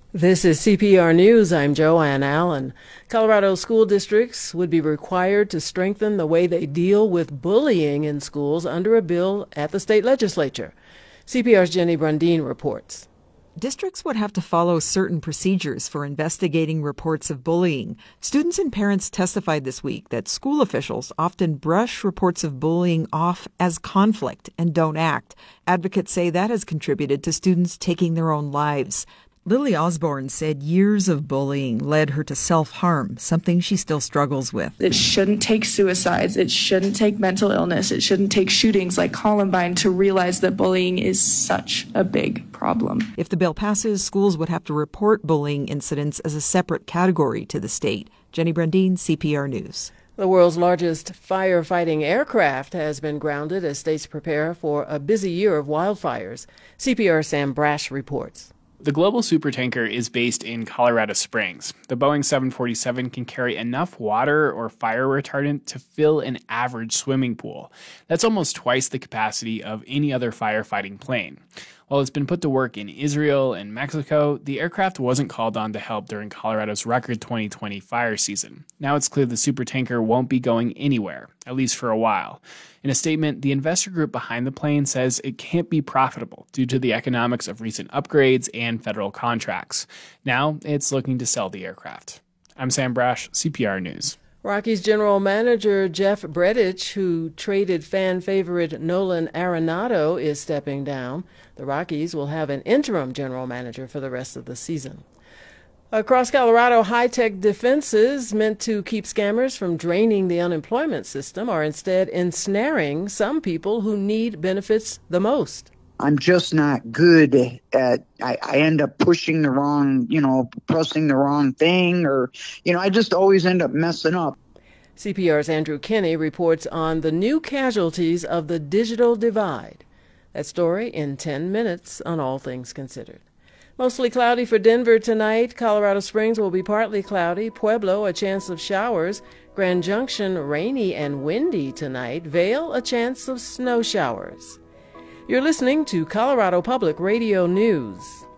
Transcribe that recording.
This is CPR News. I'm Joanne Allen. Colorado school districts would be required to strengthen the way they deal with bullying in schools under a bill at the state legislature. CPR's Jenny Brundin reports. Districts would have to follow certain procedures for investigating reports of bullying. Students and parents testified this week that school officials often brush reports of bullying off as conflict and don't act. Advocates say that has contributed to students taking their own lives. Lily Osborne said years of bullying led her to self-harm, something she still struggles with. It shouldn't take suicides. It shouldn't take mental illness. It shouldn't take shootings like Columbine to realize that bullying is such a big problem. If the bill passes, schools would have to report bullying incidents as a separate category to the state. Jenny Brundin, CPR News. The world's largest firefighting aircraft has been grounded as states prepare for a busy year of wildfires. CPR Sam Brash reports. The global supertanker is based in Colorado Springs. The Boeing 747 can carry enough water or fire retardant to fill an average swimming pool. That's almost twice the capacity of any other firefighting plane. While it's been put to work in Israel and Mexico, the aircraft wasn't called on to help during Colorado's record 2020 fire season. Now it's clear the supertanker won't be going anywhere, at least for a while. In a statement, the investor group behind the plane says it can't be profitable due to the economics of recent upgrades and federal contracts. Now it's looking to sell the aircraft. I'm Sam Brash, CPR News. Rockies general manager Jeff Bredich, who traded fan favorite Nolan Arenado, is stepping down. The Rockies will have an interim general manager for the rest of the season. Across Colorado, high-tech defenses meant to keep scammers from draining the unemployment system are instead ensnaring some people who need benefits the most. I'm just not good at, I end up pushing the wrong, pressing the wrong thing, or, I just always end up messing up. CPR's Andrew Kinney reports on the new casualties of the digital divide. That story in 10 minutes on All Things Considered. Mostly cloudy for Denver tonight. Colorado Springs will be partly cloudy. Pueblo, a chance of showers. Grand Junction, rainy and windy tonight. Vail, a chance of snow showers. You're listening to Colorado Public Radio News.